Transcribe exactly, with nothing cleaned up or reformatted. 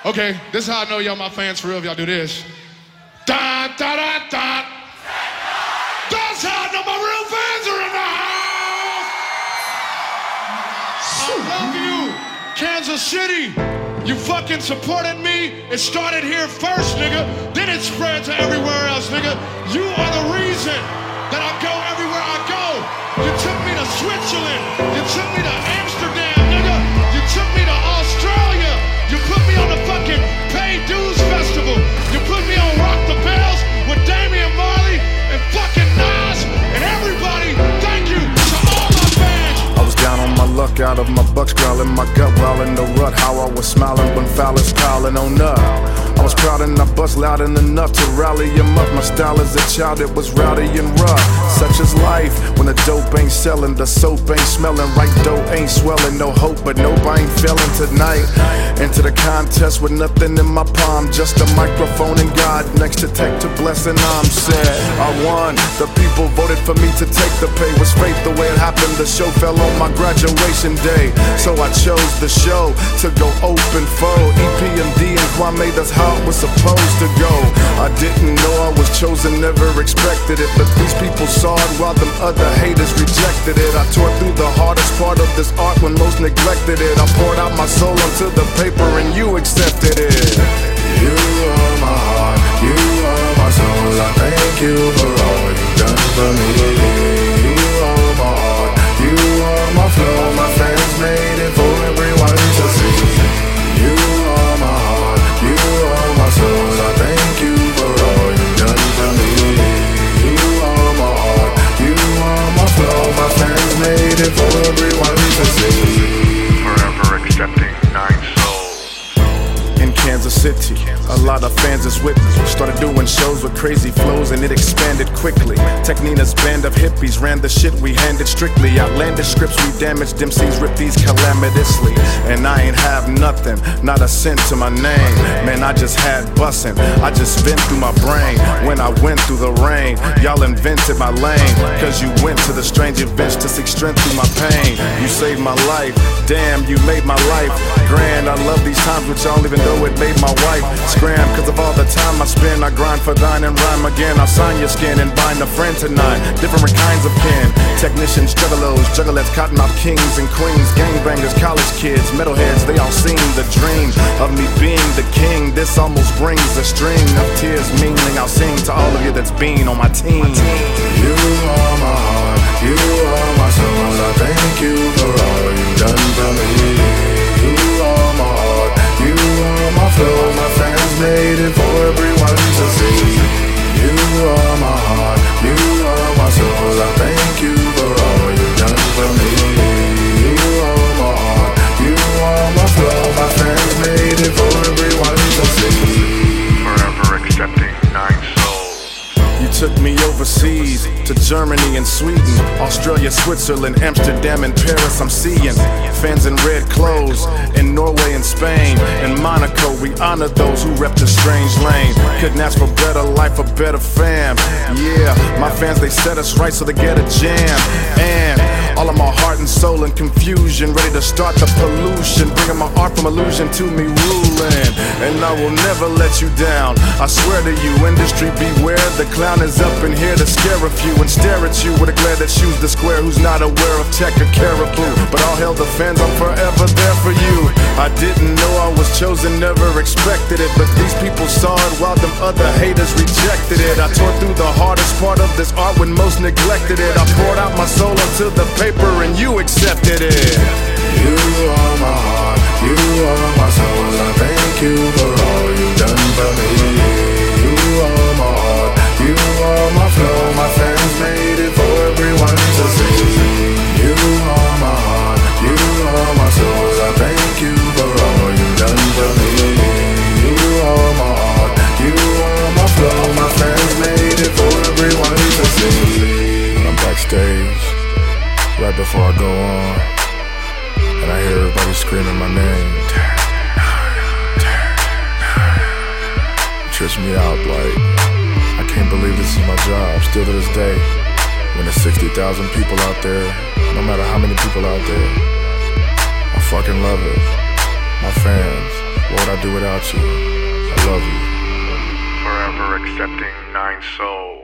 Okay, this is how I know y'all my fans for real if y'all do this. Da da da da. That's how I know my real fans are in the house. I love you, Kansas City. You fucking supported me. It started here first, nigga. Then it spread to everywhere else, nigga. You are the reason that I go everywhere I go. You took me to Switzerland. You took me to Amsterdam, nigga. You took me to Australia. You put me on the fucking Pay Dues Festival. You put me on Rock the Bells with Damian Marley and fucking Nas and everybody. Thank you to all my fans. I was down on my luck, out of my bucks, growling my gut while in the rut. How I was smiling when Fowler's piling on up. I was proud and I bust loud and enough to rally him up. My style as a child, it was rowdy and rough. Such is life when the dope ain't selling, the soap ain't smelling, right dough ain't swelling. No hope, but nope, I ain't feeling tonight. Into the contest with nothing in my palm, just a microphone and God next to take to blessing. I'm sad I won. The people voted for me to take the pay. Was fate the way it happened? The show fell on my graduation day, so I chose the show to go open foe. E P M D and Kwame, that's how it was supposed to go. I didn't know I was chosen, never expected it, but these people saw it while them other haters rejected it. I tore through the hardest part of this art when most neglected it. I poured out my soul onto the paper and you accepted it. You are my heart, you are my soul. I thank you for all you've done for me. You are my heart, you are my flow. My fans made it for everyone to see. You are my heart, you are my soul. I thank you for all you've done for me. You are my heart, you are my flow. My fans made it for everyone to see. Forever accepting nine souls. In Kansas City, a lot of fans is with me. Started doing shows with crazy flows and it expanded quickly. Technina's band of hippies ran the shit we handed strictly. Outlandish scripts we damaged, M Cs ripped these calamitously. And I ain't have nothing, not a cent to my name. Man, I just had bussin', I just vent through my brain. When I went through the rain, y'all invented my lane. Cause you went to the strange events to seek strength through my pain. You saved my life, damn, you made my life grand. I love these times with y'all even though it made my wife scram. Cause of all the time I spend, I grind for thine and rhyme again. I'll sign your skin and bind a friend tonight. Different kinds of kin, technicians, juggalos, juggalettes, cottonmouth kings and queens, gangbangers, college kids, metalheads, they all seen the dream of me being the king. This almost brings a string of tears, meaning I'll sing to all of you that's been on my team. You are my heart, you are my soul. I thank you for all you've done for me. You are my heart, you are my flow. My fans made it for everyone to see. You are my heart, you are my soul. I thank you for all you've done for me. You are my heart, you are my flow. My fans made it for everyone to see. Forever accepting nine souls. You took me overseas to Germany and Sweden, Australia, Switzerland, Amsterdam and Paris. I'm seeing fans in red clothes in Norway and Spain. In Monaco, we honor those who rep the strange lane. Couldn't ask for better life, a better fam. Yeah, my fans, they set us right so they get a jam. And all of my heart and soul in confusion, ready to start the pollution, bringing my art from illusion to me ruling. And I will never let you down, I swear to you, industry beware. The clown is up in here to scare a few and stare at you with a glare that choose the square who's not aware of tech or caribou. But I'll hail the fans, I'm forever there for you. I didn't know I was chosen, never expected it, but these people saw it while them other haters rejected it. I tore through the hardest part of this art when most neglected it. I poured out my soul onto the paper and you accepted it. You are my heart, you are my soul. I thank you for all you've done for me. You are my heart, you are my flow. My fans made it for everyone to see. You are my heart, you are my soul. I thank you for all you've done for me. You are my heart, you are my flow. My fans made it for everyone to see. When I'm backstage, right before I go on, and I hear everybody screaming my name, it trips me out. Like, I can't believe this is my job. Still to this day, when there's sixty thousand people out there, no matter how many people out there, I fucking love it. My fans, what would I'd do without you. I love you. Forever accepting Nine Soul.